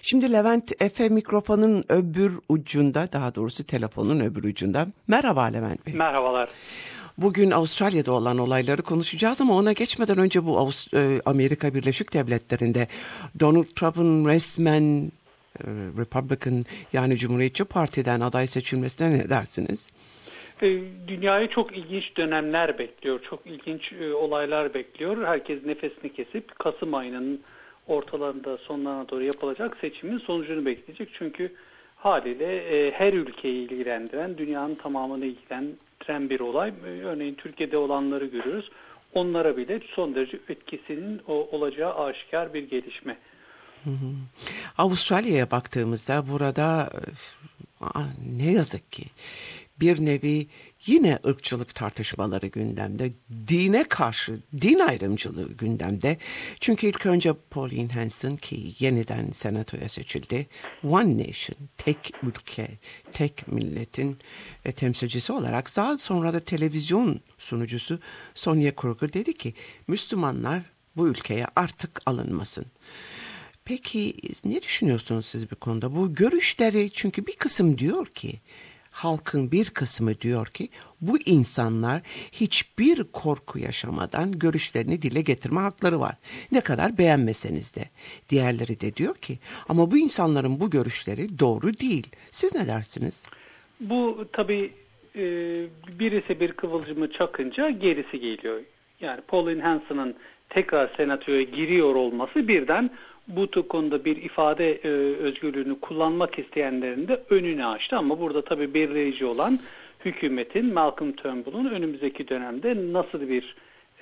Şimdi Levent Efe mikrofonun öbür ucunda, daha doğrusu telefonun öbür ucunda. Merhaba Levent Bey. Merhabalar. Bugün Avustralya'da olan olayları konuşacağız ama ona geçmeden önce bu Amerika Birleşik Devletleri'nde Donald Trump'ın resmen Republican, yani Cumhuriyetçi Parti'den aday seçilmesine ne dersiniz? Dünyayı çok ilginç dönemler bekliyor. Çok ilginç olaylar bekliyor. Herkes nefesini kesip Kasım ayının ortalarında, sonlarına doğru yapılacak seçimin sonucunu bekleyecek. Çünkü haliyle her ülkeyi ilgilendiren, dünyanın tamamını ilgilendiren bir olay. Örneğin Türkiye'de olanları görüyoruz. Onlara bile son derece etkisinin olacağı aşikar bir gelişme. Avustralya'ya baktığımızda burada ne yazık ki bir nevi yine ırkçılık tartışmaları gündemde, dine karşı din ayrımcılığı gündemde. Çünkü ilk önce Pauline Hanson, ki yeniden senatoya seçildi, One Nation, tek ülke, tek milletin temsilcisi olarak, daha sonra da televizyon sunucusu Sonia Kruger dedi ki Müslümanlar bu ülkeye artık alınmasın. Peki ne düşünüyorsunuz siz bu konuda? Bu görüşleri, çünkü bir kısım diyor ki, halkın bir kısmı diyor ki bu insanlar hiçbir korku yaşamadan görüşlerini dile getirme hakları var. Ne kadar beğenmeseniz de. Diğerleri de diyor ki ama bu insanların bu görüşleri doğru değil. Siz ne dersiniz? Bu tabii birisi bir kıvılcımı çakınca gerisi geliyor. Yani Pauline Hanson'ın tekrar senatoya giriyor olması birden bu konuda bir ifade özgürlüğünü kullanmak isteyenlerin de önünü açtı. Ama burada tabii belirleyici olan hükümetin, Malcolm Turnbull'un önümüzdeki dönemde nasıl bir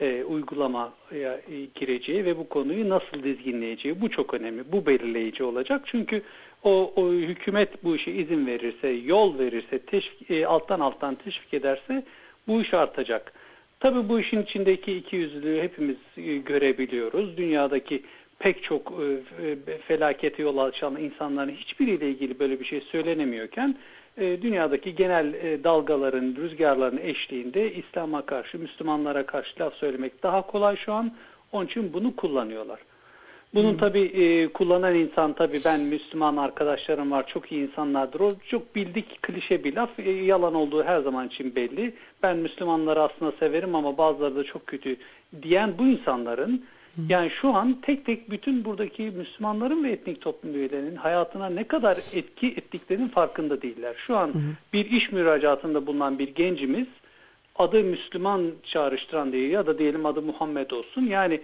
uygulamaya gireceği ve bu konuyu nasıl dizginleyeceği, bu çok önemli. Bu belirleyici olacak. Çünkü o hükümet bu işe izin verirse, yol verirse, alttan teşvik ederse bu iş artacak. Tabii bu işin içindeki ikiyüzlülüğü hepimiz görebiliyoruz. Dünyadaki pek çok felakete yol açan insanların hiçbiriyle ilgili böyle bir şey söylenemiyorken dünyadaki genel dalgaların, rüzgarların eşliğinde İslam'a karşı, Müslümanlara karşı laf söylemek daha kolay şu an. Onun için bunu kullanıyorlar. Bunun tabii kullanan insan, tabii ben Müslüman arkadaşlarım var, çok iyi insanlardır. O çok bildik klişe bir laf, yalan olduğu her zaman için belli. Ben Müslümanları aslında severim ama bazıları da çok kötü diyen bu insanların, yani şu an tek tek bütün buradaki Müslümanların ve etnik toplum üyelerinin hayatına ne kadar etki ettiklerinin farkında değiller. Şu an bir iş müracaatında bulunan bir gencimiz adı Müslüman çağrıştıran diye, ya da diyelim adı Muhammed olsun. Yani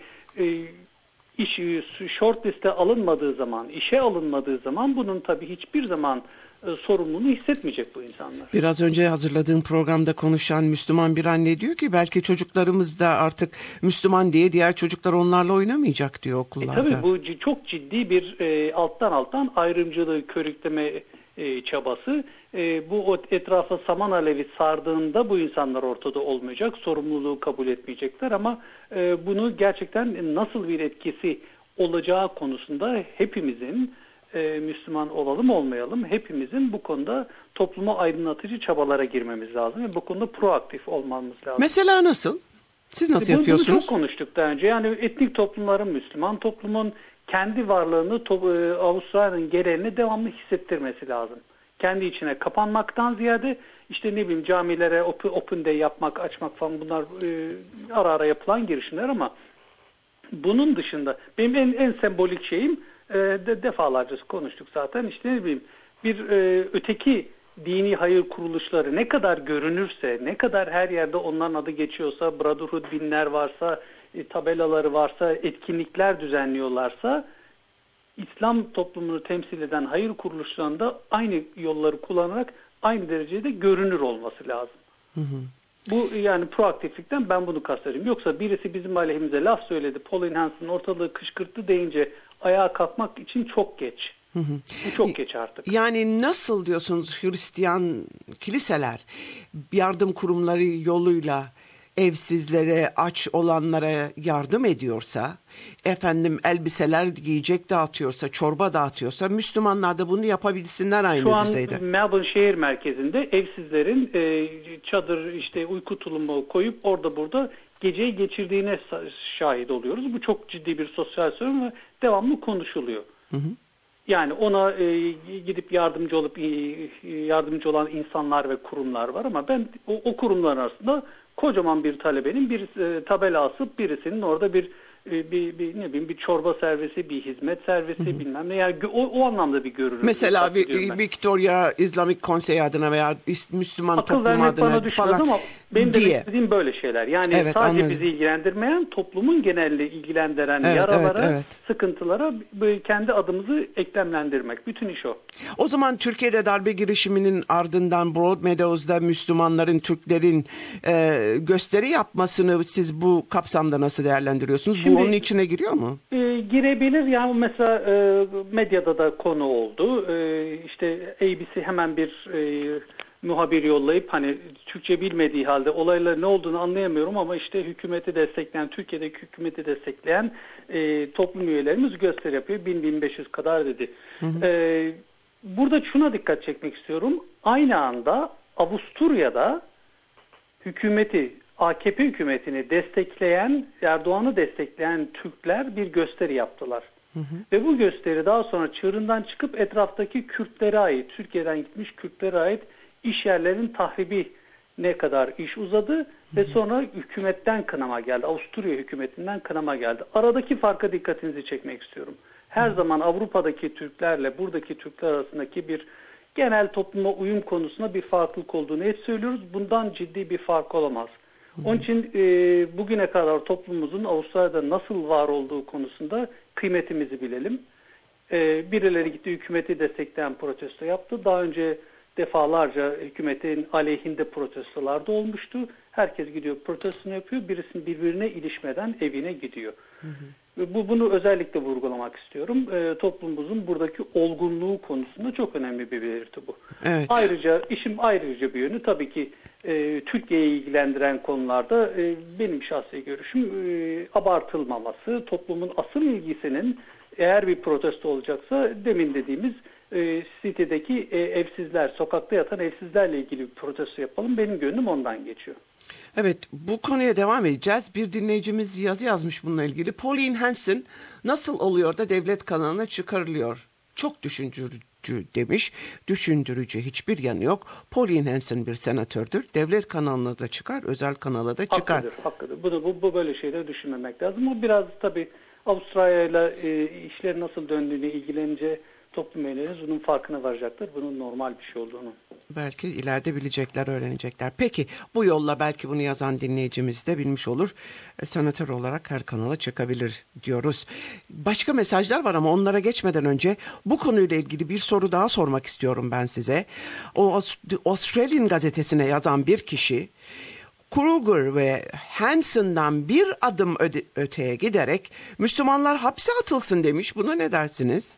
iş short liste alınmadığı zaman, işe alınmadığı zaman bunun tabii hiçbir zaman sorumluluğunu hissetmeyecek bu insanlar. Biraz önce hazırladığım programda konuşan Müslüman bir anne diyor ki belki çocuklarımız da artık Müslüman diye diğer çocuklar onlarla oynamayacak diyor okullarda. Tabii bu çok ciddi bir alttan ayrımcılığı körükleme çabası. Bu etrafa saman alevi sardığında bu insanlar ortada olmayacak, sorumluluğu kabul etmeyecekler ama bunu gerçekten nasıl bir etkisi olacağı konusunda hepimizin, Müslüman olalım olmayalım, hepimizin bu konuda topluma aydınlatıcı çabalara girmemiz lazım ve bu konuda proaktif olmamız lazım. Mesela nasıl? Siz nasıl yapıyorsunuz? Bunu çok konuştuk daha önce. Yani etnik toplumların, Müslüman toplumun kendi varlığını Avustralya'nın genelini devamlı hissettirmesi lazım. Kendi içine kapanmaktan ziyade işte ne bileyim camilere open day yapmak, açmak falan, bunlar ara ara yapılan girişimler ama bunun dışında benim en sembolik şeyim, defalarca konuştuk zaten, işte ne bileyim bir öteki dini hayır kuruluşları ne kadar görünürse, ne kadar her yerde onların adı geçiyorsa, Brotherhood binler varsa, tabelaları varsa, etkinlikler düzenliyorlarsa, İslam toplumunu temsil eden hayır kuruluşlarında aynı yolları kullanarak aynı derecede görünür olması lazım. Bu yani proaktiflikten ben bunu kastediyorum. Yoksa birisi bizim aleyhimize laf söyledi, Pauline Hanson ortalığı kışkırttı deyince ayağa kalkmak için çok geç. Bu çok geç artık. Yani nasıl diyorsunuz Hristiyan kiliseler yardım kurumları yoluyla evsizlere, aç olanlara yardım ediyorsa, elbiseler giyecek dağıtıyorsa, çorba dağıtıyorsa, Müslümanlar da bunu yapabilsinler aynı düzeyde. Şu an Melbourne şehir merkezinde evsizlerin çadır, işte uyku tulumu koyup orada burada geceyi geçirdiğine şahit oluyoruz. Bu çok ciddi bir sosyal sorun ve devamlı konuşuluyor. Yani ona gidip yardımcı olan insanlar ve kurumlar var ama ben o kurumlar arasında kocaman bir talebenin bir tabela asıp birisinin orada ne bileyim bir çorba servisi, bir hizmet servisi bilmem ne, yani o anlamda bir görürüm. Mesela bir Victoria İslamik Konseyi adına veya Müslüman akıl toplum vermek adına bana düşmez falan ama benim demek diye. istediğim böyle şeyler. Yani Evet, sadece anladım. bizi ilgilendirmeyen, toplumun genelini ilgilendiren Evet, yaralara, evet. sıkıntılara böyle kendi adımızı eklemlendirmek. Bütün iş o. O zaman Türkiye'de darbe girişiminin ardından Broadmeadows'da Müslümanların, Türklerin gösteri yapmasını siz bu kapsamda nasıl değerlendiriyorsunuz? Şimdi, bu onun içine giriyor mu? Girebilir. Yani mesela medyada da konu oldu. İşte ABC hemen bir muhabir yollayıp hani Türkçe bilmediği halde olayların ne olduğunu anlayamıyorum ama işte hükümeti destekleyen, Türkiye'deki hükümeti destekleyen toplum üyelerimiz gösteri yapıyor. 1000-1500 kadar dedi. Burada şuna dikkat çekmek istiyorum. Aynı anda Avusturya'da hükümeti, AKP hükümetini destekleyen, Erdoğan'ı destekleyen Türkler bir gösteri yaptılar. Ve bu gösteri daha sonra çığırından çıkıp etraftaki Kürtlere ait, Türkiye'den gitmiş Kürtlere ait iş yerlerinin tahribi ne kadar iş uzadı ve sonra hükümetten kınama geldi. Avusturya hükümetinden kınama geldi. Aradaki farka dikkatinizi çekmek istiyorum. Her zaman Avrupa'daki Türklerle buradaki Türkler arasındaki bir genel topluma uyum konusunda bir farklılık olduğunu hep söylüyoruz. Bundan ciddi bir fark olamaz. Onun için bugüne kadar toplumumuzun Avustralya'da nasıl var olduğu konusunda kıymetimizi bilelim. Birileri gitti hükümeti destekleyen protesto yaptı. Daha önce defalarca hükümetin aleyhinde protestolar da olmuştu. Herkes gidiyor protestonu yapıyor. Birisinin birbirine ilişmeden evine gidiyor. Bunu özellikle vurgulamak istiyorum. Toplumumuzun buradaki olgunluğu konusunda çok önemli bir belirti bu. Evet. Ayrıca bir yönü tabii ki Türkiye'yi ilgilendiren konularda benim şahsi görüşüm abartılmaması, toplumun asıl ilgisinin eğer bir protesto olacaksa demin dediğimiz sitedeki evsizler, sokakta yatan evsizlerle ilgili bir protesto yapalım. Benim gönlüm ondan geçiyor. Evet, bu konuya devam edeceğiz. Bir dinleyicimiz yazı yazmış bununla ilgili. Pauline Hanson nasıl oluyor da devlet kanalına çıkarılıyor? Çok düşündürücü demiş. Düşündürücü hiçbir yanı yok. Pauline Hanson bir senatördür. Devlet kanalına da çıkar, özel kanala da çıkar. Haklıdır. Bu böyle şeyleri düşünmemek lazım. O biraz tabii Avustralya'yla işlerin nasıl döndüğüne ilgilenince toplum üyeleriniz bunun farkına varacaktır. Bunun normal bir şey olduğunu. Belki ileride bilecekler, öğrenecekler. Peki bu yolla belki bunu yazan dinleyicimiz de bilmiş olur. Senatör olarak her kanala çıkabilir diyoruz. Başka mesajlar var ama onlara geçmeden önce bu konuyla ilgili bir soru daha sormak istiyorum ben size. O Australian gazetesine yazan bir kişi Kruger ve Hanson'dan bir adım öteye giderek Müslümanlar hapse atılsın demiş. Buna ne dersiniz?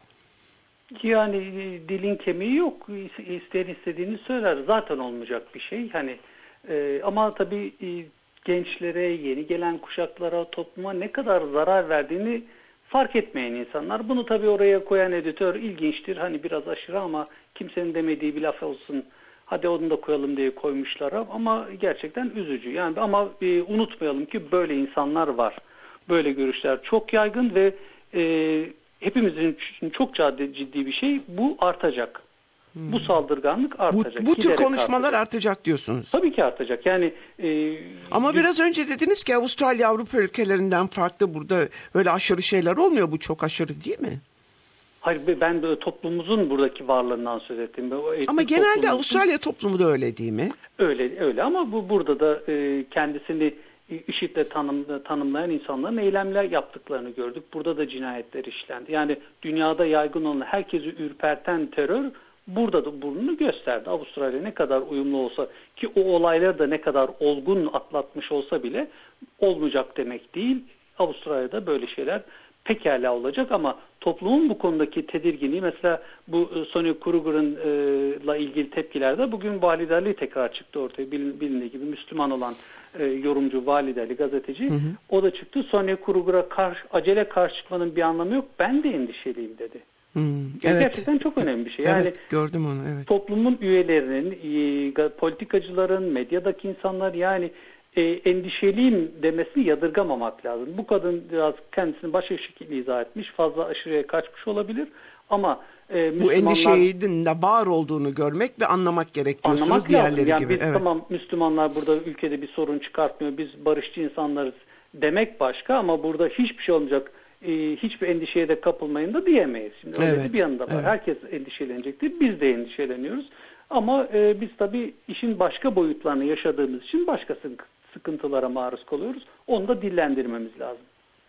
Yani dilin kemiği yok. İsteyen istediğini söyler. Zaten olmayacak bir şey. Hani ama tabii gençlere, yeni gelen kuşaklara, topluma ne kadar zarar verdiğini fark etmeyen insanlar. Bunu tabii oraya koyan editör ilginçtir. Hani biraz aşırı ama kimsenin demediği bir laf olsun. Hadi onu da koyalım diye koymuşlar ama gerçekten üzücü. Yani ama unutmayalım ki böyle insanlar var. Böyle görüşler çok yaygın ve hepimizin için çok ciddi bir şey. Bu artacak. Bu saldırganlık artacak. Bu tür konuşmalar artacak diyorsunuz. Tabii ki artacak. Yani ama biraz önce dediniz ki Avustralya Avrupa ülkelerinden farklı, burada öyle aşırı şeyler olmuyor. Bu çok aşırı değil mi? Hayır, ben de toplumumuzun buradaki varlığından söz ettim. Ama genelde Avustralya toplumu da öyle değil mi? Öyle ama burada da kendisini IŞİD'le tanımlayan insanların eylemler yaptıklarını gördük. Burada da cinayetler işlendi. Yani dünyada yaygın olan, herkesi ürperten terör burada da burnunu gösterdi. Avustralya ne kadar uyumlu olsa ki o olayları da ne kadar olgun atlatmış olsa bile olmayacak demek değil. Avustralya'da böyle şeyler pekala olacak ama toplumun bu konudaki tedirginliği, mesela bu Sonia Kruger'ınla ilgili tepkilerde bugün Valide tekrar çıktı ortaya. Bilindiği gibi Müslüman olan yorumcu Valide gazeteci. O da çıktı. Sonia Kruger'a acele karşı çıkmanın bir anlamı yok. Ben de endişeliyim dedi. Evet. Gerçekten çok önemli bir şey. Yani evet, gördüm onu. Evet. Toplumun üyelerinin, politikacıların, medyadaki insanlar yani endişeliyim demesini yadırgamamak lazım. Bu kadın biraz kendisini başka şekilde izah etmiş. Fazla aşırıya kaçmış olabilir. Ama Bu Müslümanlar... endişenin de var olduğunu görmek ve anlamak gerek diyorsunuz, Anlamak diğerleri lazım. Yani gibi. biz Evet. tamam, Müslümanlar burada ülkede bir sorun çıkartmıyor, biz barışçı insanlarız demek başka, ama burada hiçbir şey olmayacak, hiçbir endişeye de kapılmayın da diyemeyiz. Şimdi öyle de bir yanında var. Evet. Herkes endişelenecektir. Biz de endişeleniyoruz. Ama biz tabii işin başka boyutlarını yaşadığımız için başka sıkıntılara maruz kalıyoruz. Onu da dillendirmemiz lazım.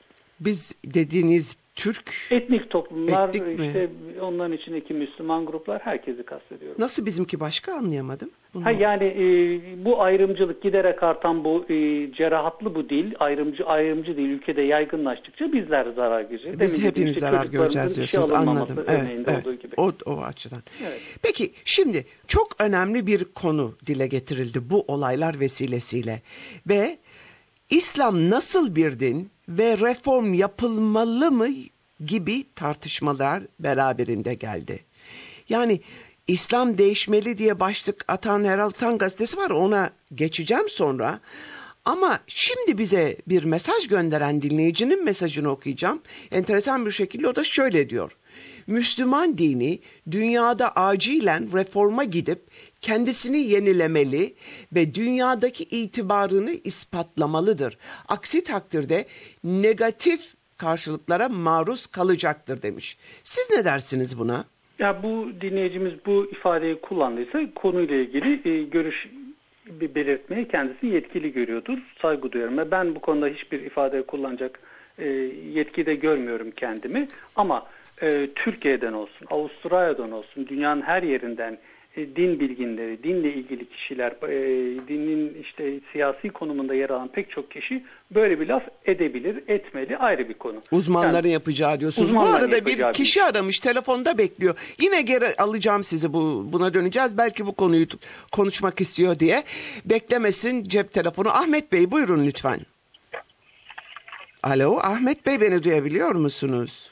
Biz dediğiniz Türk Etnik toplumlar, Etnik mi? işte onların içindeki Müslüman gruplar, herkesi kastediyorum. nasıl bizimki başka, anlayamadım. Bunu. Ha, yani bu ayrımcılık, giderek artan bu cerahatlı bu dil, ayrımcı dil ülkede yaygınlaştıkça bizler zarar göreceğiz. Biz Demin hepimiz dediğim zarar işte göreceğiz çocuklarımızın diyorsunuz. işe alınmaması Anladım. Evet, örneğinde evet. olduğu gibi. O açıdan. Evet. Peki şimdi çok önemli bir konu dile getirildi bu olaylar vesilesiyle ve İslam nasıl bir din ve reform yapılmalı mı gibi tartışmalar beraberinde geldi. Yani İslam değişmeli diye başlık atan Herald Sun gazetesi var, ona geçeceğim sonra. Ama şimdi bize bir mesaj gönderen dinleyicinin mesajını okuyacağım. Enteresan bir şekilde o da şöyle diyor. Müslüman dini dünyada acilen reforma gidip kendisini yenilemeli ve dünyadaki itibarını ispatlamalıdır. Aksi takdirde negatif karşılıklara maruz kalacaktır demiş. Siz ne dersiniz buna? Ya bu dinleyicimiz bu ifadeyi kullandıysa konuyla ilgili görüş belirtmeyi kendisi yetkili görüyordur. Saygı duyuyorum. Ve ben bu konuda hiçbir ifade kullanacak yetki de görmüyorum kendimi. Ama Türkiye'den olsun, Avustralya'dan olsun, dünyanın her yerinden din bilginleri, dinle ilgili kişiler, dinin işte siyasi konumunda yer alan pek çok kişi böyle bir laf edebilir, etmeli, ayrı bir konu. Uzmanların yapacağı diyorsunuz. Bu arada bir kişi aramış, telefonda bekliyor. Yine geri alacağım sizi, buna döneceğiz. Belki bu konuyu konuşmak istiyor diye. Beklemesin cep telefonu. Ahmet Bey buyurun lütfen. Alo Ahmet Bey, beni duyabiliyor musunuz?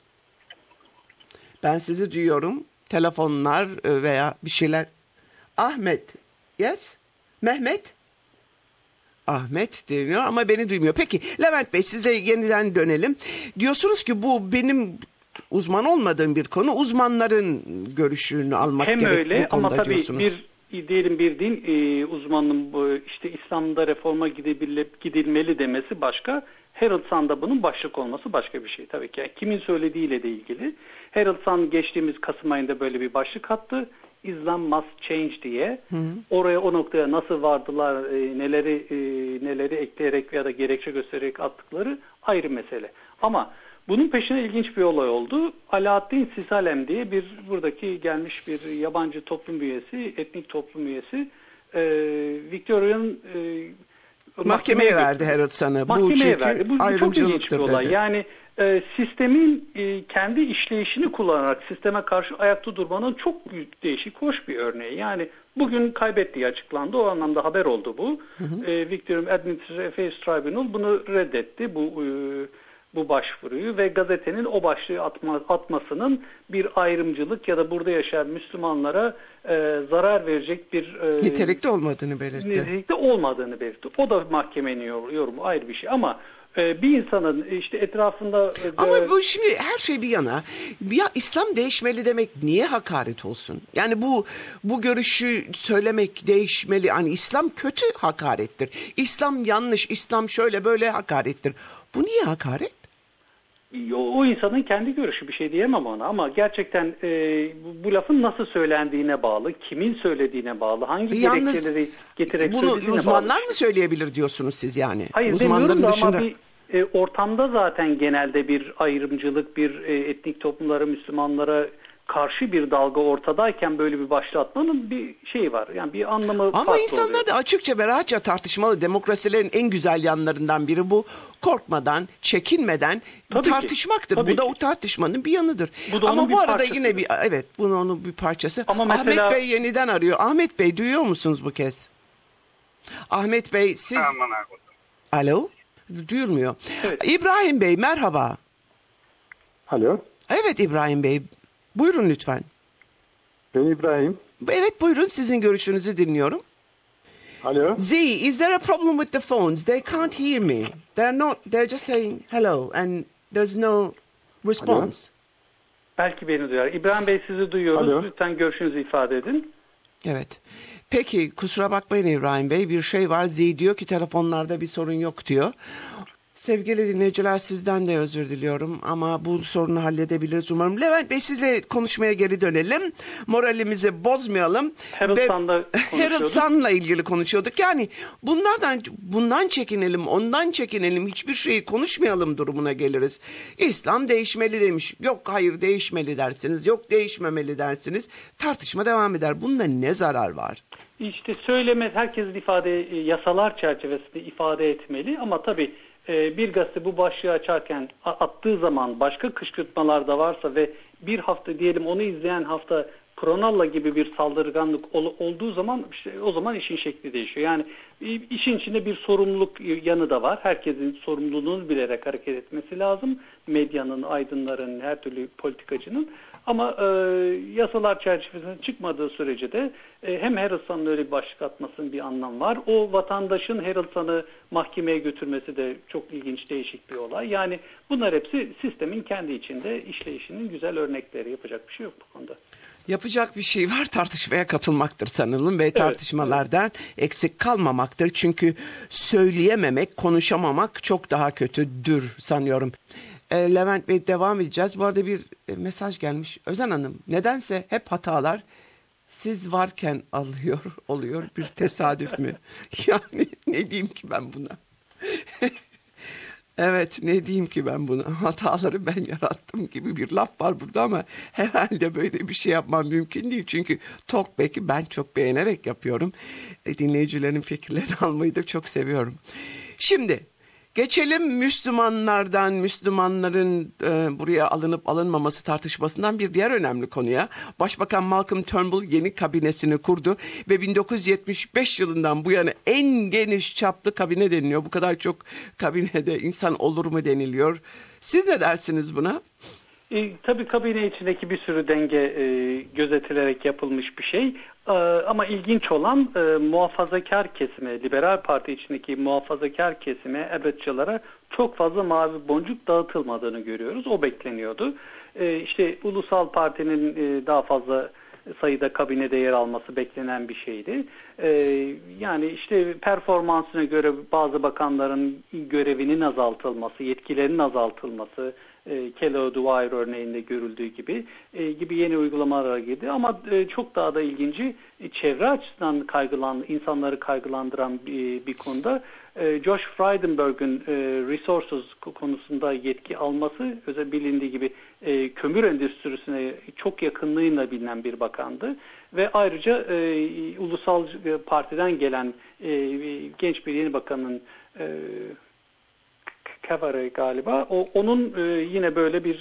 Ben sizi duyuyorum. Telefonlar veya bir şeyler. Ahmet. Yes? Mehmet? Ahmet deniyor ama beni duymuyor. Peki Levent Bey, sizle yeniden dönelim. Diyorsunuz ki bu benim uzman olmadığım bir konu. Uzmanların görüşünü almak hem gerek öyle, bu konuda ama tabii diyorsunuz. diyelim bir din uzmanının işte İslam'da reforma gidilmeli demesi başka. Herald Sun'da bunun başlık olması başka bir şey tabii ki. Yani kimin söylediğiyle de ilgili. Herald Sun geçtiğimiz Kasım ayında böyle bir başlık attı. Islam must change diye. Oraya, o noktaya nasıl vardılar, neleri ekleyerek ya da gerekçe göstererek attıkları ayrı mesele. Ama bunun peşine ilginç bir olay oldu. Alaaddin Sisalem diye buradaki gelmiş bir yabancı toplum üyesi, etnik toplum üyesi, Victoria'nın mahkemeye verdi Herald Sun'ı. Bu çünkü çok ilginç bir olay. dedi. Yani sistemin kendi işleyişini kullanarak sisteme karşı ayakta durmanın çok büyük, değişik, hoş bir örneği. Yani bugün kaybettiği açıklandı. O anlamda haber oldu bu. Victorian Administrative Affairs Tribunal bunu reddetti. Bu başvuruyu ve gazetenin o başlığı atmasının bir ayrımcılık ya da burada yaşayan Müslümanlara zarar verecek bir nitelikte olmadığını belirtti. Nitelikte olmadığını belirtti. O da mahkemenin yorumu ayrı bir şey, ama bir insanın işte etrafında... Ama bu şimdi her şey bir yana. Ya İslam değişmeli demek niye hakaret olsun? Yani bu görüşü söylemek değişmeli. Hani İslam kötü hakarettir. İslam yanlış, İslam şöyle böyle hakarettir. Bu niye hakaret? O insanın kendi görüşü, bir şey diyemem ona, ama gerçekten bu lafın nasıl söylendiğine bağlı, kimin söylediğine bağlı, hangi gerekçeleri getirerek söylediğine bağlı. Bunu uzmanlar mı söyleyebilir diyorsunuz siz yani? Hayır, uzmanların demiyorum da dışında... ama bir ortamda zaten genelde bir ayrımcılık, bir etnik toplumlara, Müslümanlara karşı bir dalga ortadayken böyle bir başlığı atmanın bir şeyi var. Yani bir anlamı farklı oluyor. Ama insanlar da açıkça ve rahatça tartışmalı. Demokrasilerin en güzel yanlarından biri bu. Korkmadan, çekinmeden tartışmaktır. Bu da o tartışmanın bir yanıdır. Ama bu arada yine onun bir parçası. Ama mesela... Ahmet Bey yeniden arıyor. Ahmet Bey, duyuyor musunuz bu kez? Ahmet Bey siz... Alo? Duyulmuyor. Evet. İbrahim Bey merhaba. Alo. Evet İbrahim Bey. Buyurun lütfen. Ben İbrahim. Evet buyurun, sizin görüşünüzü dinliyorum. Alo. Z, is there a problem with the phones? They can't hear me. They're just saying hello and there's no response. Belki beni duyar. İbrahim Bey, sizi duyuyoruz. Alo. Lütfen görüşünüzü ifade edin. Evet. Peki kusura bakmayın İbrahim Bey, bir şey var. Ziyi diyor ki telefonlarda bir sorun yok diyor. Sevgili dinleyiciler, sizden de özür diliyorum ama bu sorunu halledebiliriz umarım. Levent Bey, sizle konuşmaya geri dönelim. Moralimizi bozmayalım. Harold Sun'da konuşuyorduk. Harold Sun'la ilgili konuşuyorduk. Yani bundan çekinelim, ondan çekinelim, hiçbir şeyi konuşmayalım durumuna geliriz. İslam değişmeli demiş. Yok hayır değişmeli dersiniz. Yok değişmemeli dersiniz. Tartışma devam eder. Bunda ne zarar var? İşte söylemez, herkesin yasalar çerçevesinde ifade etmeli ama tabii bir gazete bu başlığı açarken attığı zaman başka kışkırtmalar da varsa ve bir hafta diyelim onu izleyen hafta Pronalla gibi bir saldırganlık olduğu zaman işte o zaman işin şekli değişiyor. Yani işin içinde bir sorumluluk yanı da var. Herkesin sorumluluğunu bilerek hareket etmesi lazım. Medyanın, aydınların, her türlü politikacının. Ama yasalar çerçevesinde çıkmadığı sürece de hem Harold Sun'ın öyle bir başlık atmasının bir anlamı var. O vatandaşın Harold Sun'ı mahkemeye götürmesi de çok ilginç, değişik bir olay. Yani bunlar hepsi sistemin kendi içinde işleyişinin güzel örnekleri. Yapacak bir şey yok bu konuda. Yapacak bir şey var, tartışmaya katılmaktır sanırım ve tartışmalardan eksik kalmamaktır. Çünkü söyleyememek, konuşamamak çok daha kötüdür sanıyorum. Levent Bey, devam edeceğiz. Bu arada bir mesaj gelmiş. Özen Hanım, nedense hep hatalar siz varken oluyor. Bir tesadüf mü? Yani ne diyeyim ki ben buna? Evet, ne diyeyim ki ben buna? Hataları ben yarattım gibi bir laf var burada ama herhalde böyle bir şey yapmam mümkün değil. Çünkü Talkback'i ben çok beğenerek yapıyorum. Dinleyicilerin fikirlerini almayı da çok seviyorum. Şimdi geçelim Müslümanların buraya alınıp alınmaması tartışmasından bir diğer önemli konuya. Başbakan Malcolm Turnbull yeni kabinesini kurdu ve 1975 yılından bu yana en geniş çaplı kabine deniliyor. Bu kadar çok kabinede insan olur mu deniliyor. Siz ne dersiniz buna? Tabii kabine içindeki bir sürü denge gözetilerek yapılmış bir şey. Ama ilginç olan muhafazakar kesime, Liberal Parti içindeki muhafazakar kesime, Abbottçılara çok fazla mavi boncuk dağıtılmadığını görüyoruz. O bekleniyordu. İşte Ulusal Parti'nin daha fazla sayıda kabinede yer alması beklenen bir şeydi. Yani işte performansına göre bazı bakanların görevinin azaltılması, yetkilerinin azaltılması, Kellogg Dwyer örneğinde görüldüğü gibi yeni uygulamalara girdi. Ama çok daha da ilginci çevre açısından insanları kaygılandıran bir konuda Josh Frydenberg'ün resources konusunda yetki alması, özel bilindiği gibi kömür endüstrisine çok yakınlığıyla bilinen bir bakandı. Ve ayrıca Ulusal Parti'den gelen genç bir yeni bakanın Kavare galiba. Onun yine böyle bir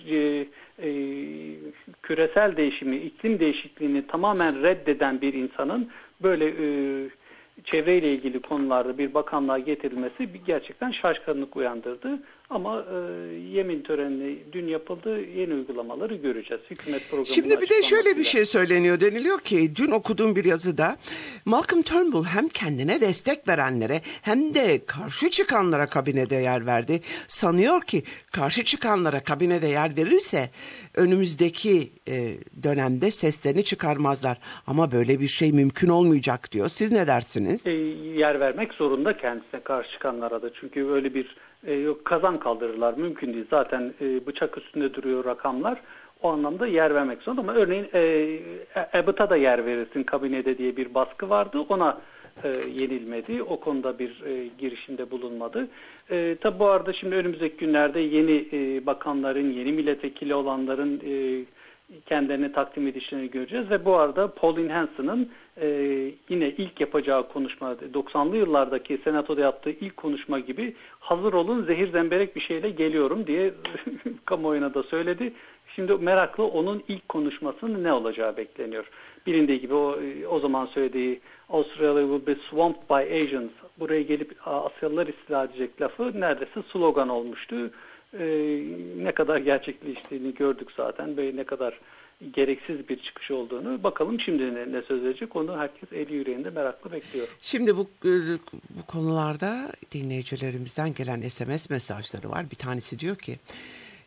küresel değişimi, iklim değişikliğini tamamen reddeden bir insanın böyle çevreyle ilgili konularda bir bakanlığa getirilmesi gerçekten şaşkınlık uyandırdı. Ama yemin töreni dün yapıldı. Yeni uygulamaları göreceğiz. Hükümet programının Şimdi bir de şöyle bir şey söyleniyor. Deniliyor ki dün okuduğum bir yazıda Malcolm Turnbull hem kendine destek verenlere hem de karşı çıkanlara kabinede yer verdi. Sanıyor ki karşı çıkanlara kabinede yer verirse önümüzdeki dönemde seslerini çıkarmazlar. Ama böyle bir şey mümkün olmayacak diyor. Siz ne dersiniz? Yer vermek zorunda kendisine, karşı çıkanlara da. Çünkü öyle bir kazan kaldırırlar. Mümkün değil. Zaten bıçak üstünde duruyor rakamlar. O anlamda yer vermek zorunda. Ama örneğin Abbott'a da yer verirsin kabinede diye bir baskı vardı. Ona yenilmedi. O konuda bir girişimde bulunmadı. Tabi bu arada şimdi önümüzdeki günlerde yeni bakanların, yeni milletvekili olanların kendilerini takdim edişlerini göreceğiz ve bu arada Pauline Hanson'ın yine ilk yapacağı konuşma, 90'lı yıllardaki senatoda yaptığı ilk konuşma gibi hazır olun zehir zemberek bir şeyle geliyorum diye kamuoyuna da söyledi. Şimdi meraklı onun ilk konuşmasının ne olacağı bekleniyor. Bilindiği gibi o zaman söylediği Australia will be swamped by Asians, buraya gelip Asyalılar istila edecek lafı neredeyse slogan olmuştu. Ne kadar gerçekleştiğini gördük zaten ve ne kadar gereksiz bir çıkış olduğunu. Bakalım şimdi ne söyleyecek, onu herkes eli yüreğinde meraklı bekliyor. Şimdi bu konularda dinleyicilerimizden gelen SMS mesajları var. Bir tanesi diyor ki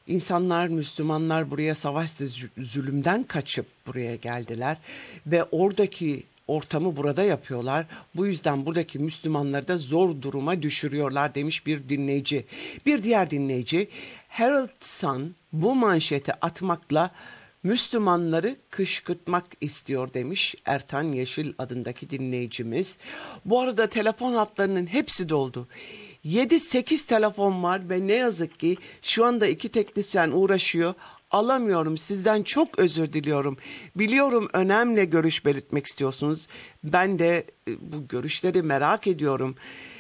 İnsanlar, Müslümanlar buraya savaş ve zulümden kaçıp buraya geldiler ve oradaki ortamı burada yapıyorlar. Bu yüzden buradaki Müslümanları da zor duruma düşürüyorlar demiş bir dinleyici. Bir diğer dinleyici, Herald Sun bu manşeti atmakla Müslümanları kışkırtmak istiyor demiş Ertan Yeşil adındaki dinleyicimiz. Bu arada telefon hatlarının hepsi doldu. 7-8 telefon var ve ne yazık ki şu anda 2 teknisyen uğraşıyor. Alamıyorum, sizden çok özür diliyorum. Biliyorum önemli görüş belirtmek istiyorsunuz. Ben de bu görüşleri merak ediyorum.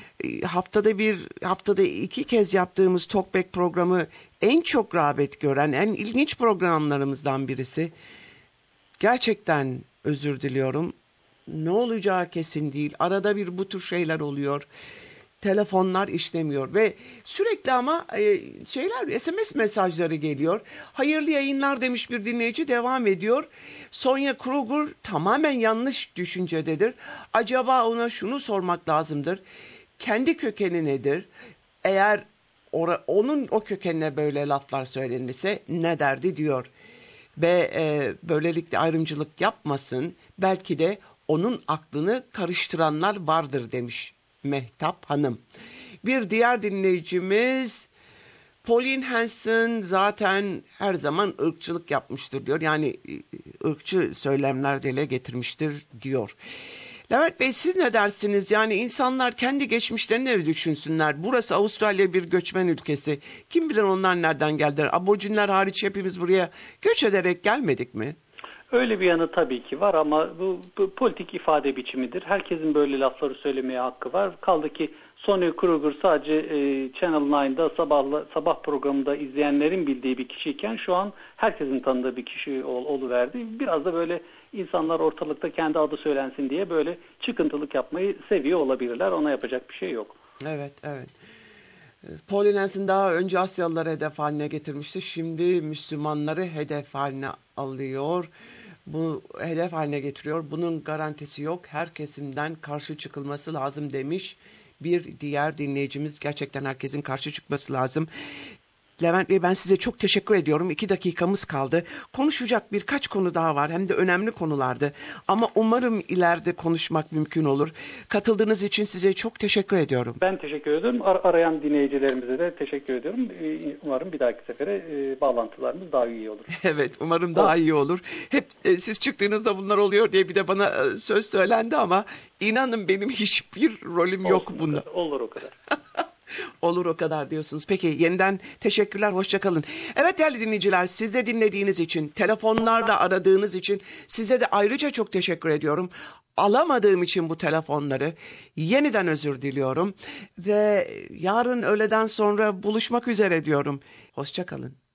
Haftada 2 kez yaptığımız Talkback programı en çok rağbet gören, en ilginç programlarımızdan birisi. Gerçekten özür diliyorum. Ne olacağı kesin değil. Arada bir bu tür şeyler oluyor. Telefonlar işlemiyor ve sürekli ama SMS mesajları geliyor. Hayırlı yayınlar demiş bir dinleyici, devam ediyor. Sonya Kruger tamamen yanlış düşüncededir. Acaba ona şunu sormak lazımdır. Kendi kökeni nedir? Eğer onun o kökenine böyle laflar söylenirse ne derdi diyor. Ve böylelikle ayrımcılık yapmasın. Belki de onun aklını karıştıranlar vardır demiş Mehtap Hanım. Bir diğer dinleyicimiz, Pauline Hanson zaten her zaman ırkçılık yapmıştır diyor. Yani ırkçı söylemler dile getirmiştir diyor. Levent Bey, siz ne dersiniz? Yani insanlar kendi geçmişlerini mi düşünsünler? Burası Avustralya bir göçmen ülkesi. Kim bilir onlar nereden geldiler? Aborjinler hariç hepimiz buraya göç ederek gelmedik mi? Öyle bir yanı tabii ki var ama bu politik ifade biçimidir. Herkesin böyle lafları söylemeye hakkı var. Kaldı ki Sonya Kruger sadece Channel 9'da sabah programında izleyenlerin bildiği bir kişiyken şu an herkesin tanıdığı bir kişi oluverdi. Biraz da böyle insanlar ortalıkta kendi adı söylensin diye böyle çıkıntılık yapmayı seviyor olabilirler. Ona yapacak bir şey yok. Evet. Pauline Hanson daha önce Asyalıları hedef haline getirmişti. Şimdi Müslümanları hedef haline alıyor. Bu hedef haline getiriyor. Bunun garantisi yok. Her kesimden karşı çıkılması lazım demiş bir diğer dinleyicimiz. Gerçekten herkesin karşı çıkması lazım. Levent Bey, ben size çok teşekkür ediyorum. 2 dakikamız kaldı. Konuşacak birkaç konu daha var. Hem de önemli konulardı. Ama umarım ileride konuşmak mümkün olur. Katıldığınız için size çok teşekkür ediyorum. Ben teşekkür ediyorum. Arayan dinleyicilerimize de teşekkür ediyorum. Umarım bir dahaki sefere bağlantılarımız daha iyi olur. Evet, umarım daha iyi olur. Hep siz çıktığınızda bunlar oluyor diye bir de bana söz söylendi ama inanın benim hiçbir rolüm yok bunda. Olur o kadar. Olur o kadar diyorsunuz. Peki, yeniden teşekkürler, hoşça kalın. Evet değerli dinleyiciler, siz de dinlediğiniz için, telefonlarla aradığınız için size de ayrıca çok teşekkür ediyorum. Alamadığım için bu telefonları yeniden özür diliyorum ve yarın öğleden sonra buluşmak üzere diyorum. Hoşça kalın.